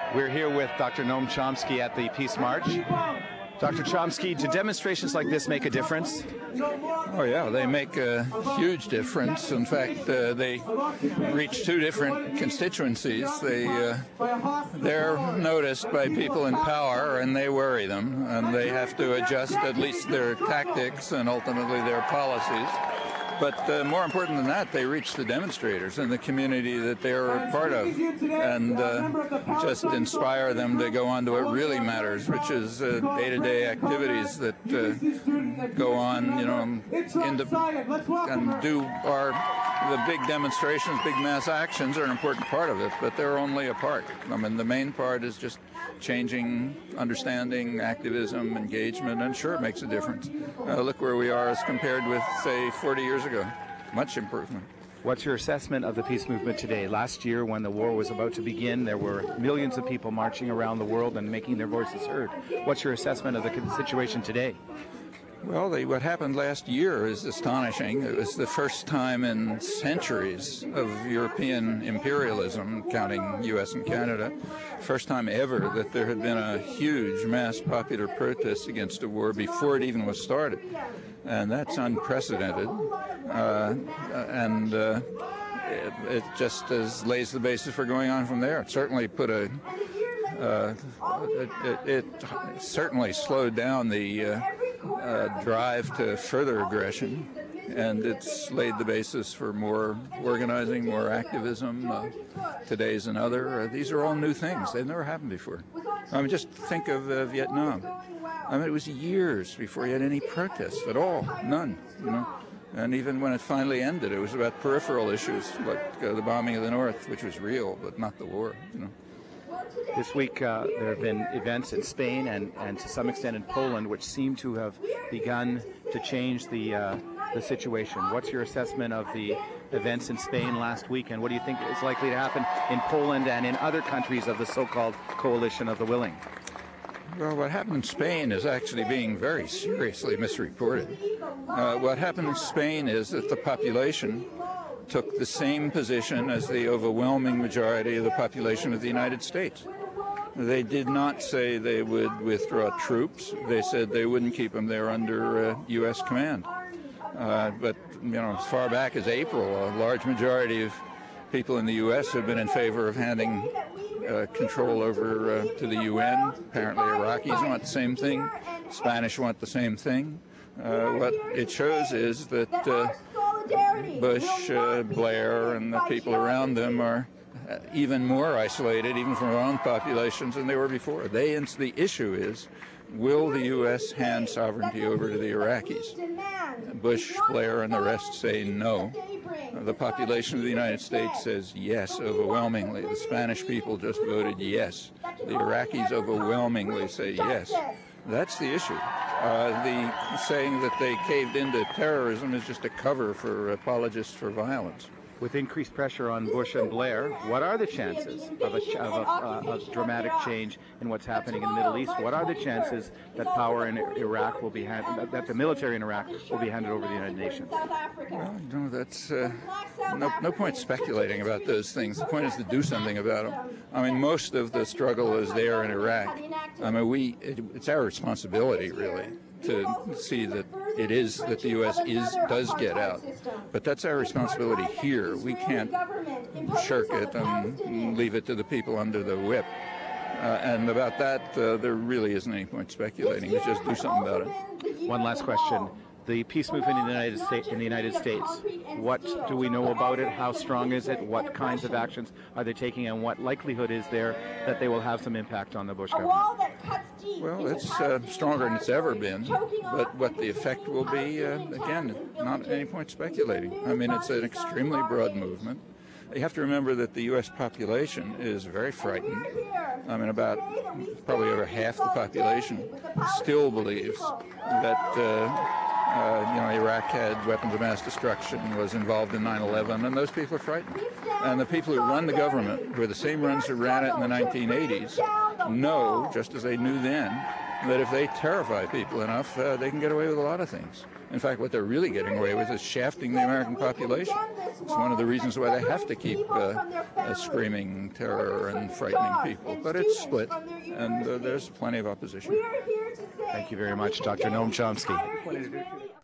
We're here with Dr. Noam Chomsky at the Peace March. Dr. Chomsky, do demonstrations like this make a difference? Oh yeah, they make a huge difference. In fact, they reach two different constituencies. They're noticed by people in power, and they worry them, and they have to adjust at least their tactics and ultimately their policies. But more important than that, they reach the demonstrators and the community that they're a part of, and just inspire them to go on to what really matters, which is day-to-day activities that go on, and the big demonstrations, big mass actions are an important part of it, but they're only a part. I mean, the main part is just changing, understanding, activism, engagement, and sure, it makes a difference. Look where we are as compared with, say, 40 years ago. Much improvement. What's your assessment of the peace movement today? Last year, when the war was about to begin, there were millions of people marching around the world and making their voices heard. What's your assessment of the situation today? Well, what happened last year is astonishing. It was the first time in centuries of European imperialism, counting U.S. and Canada, first time ever that there had been a huge mass popular protest against a war before it even was started. And that's unprecedented. It just lays the basis for going on from there. It certainly put it certainly slowed down the drive to further aggression, and it's laid the basis for more organizing, more activism. Today's another. These are all new things. They've never happened before. I mean, just think of Vietnam. I mean, it was years before you had any protests at all. None, And even when it finally ended, it was about peripheral issues, like the bombing of the North, which was real, but not the war, This week, there have been events in Spain and to some extent in Poland, which seem to have begun to change the situation. What's your assessment of the events in Spain last week, and what do you think is likely to happen in Poland and in other countries of the so-called coalition of the willing? Well, what happened in Spain is actually being very seriously misreported. What happened in Spain is that the population took the same position as the overwhelming majority of the population of the United States. They did not say they would withdraw troops. They said they wouldn't keep them there under U.S. command. But, as far back as April, a large majority of people in the U.S. have been in favor of handing control over to the UN. Apparently Iraqis want the same thing. Spanish want the same thing. What it shows is that Bush, Blair, and the people around them are even more isolated, even from our own populations, than they were before. The issue is, will the U.S. hand sovereignty over to the Iraqis? Bush, Blair, and the rest say no. The population of the United States says yes, overwhelmingly. The Spanish people just voted yes. The Iraqis overwhelmingly say yes. That's the issue. The saying that they caved into terrorism is just a cover for apologists for violence. With increased pressure on Bush and Blair, what are the chances of a dramatic change in what's happening in the Middle East? What are the chances that power in Iraq will be that the military in Iraq will be handed over to the United Nations? Well, that's no point speculating about those things. The point is to do something about them. I mean, most of the struggle is there in Iraq. I mean, it's our responsibility, really, to see that that the U.S. does get out. But that's our responsibility here. We can't shirk it and leave it to the people under the whip. And about that, there really isn't any point speculating. Let's just do something about it. One last question. The peace movement in the United States, what do we know about it? How strong is it? What kinds of actions are they taking, and what likelihood is there that they will have some impact on the Bush government? Well, it's stronger than it's ever been, but what the effect will be, again, not at any point speculating. I mean, it's an extremely broad movement. You have to remember that the U.S. population is very frightened. I mean, probably over half the population still believes that Iraq had weapons of mass destruction, was involved in 9/11, and those people are frightened. And the people who run the government, who are the same ones who ran it in the 1980s, know, just as they knew then, that if they terrify people enough, they can get away with a lot of things. In fact, what they're really getting away with is shafting the American population. It's one of the reasons why they have to keep screaming terror and frightening people. But it's split, and there's plenty of opposition. Thank you very much, Dr. Noam Chomsky.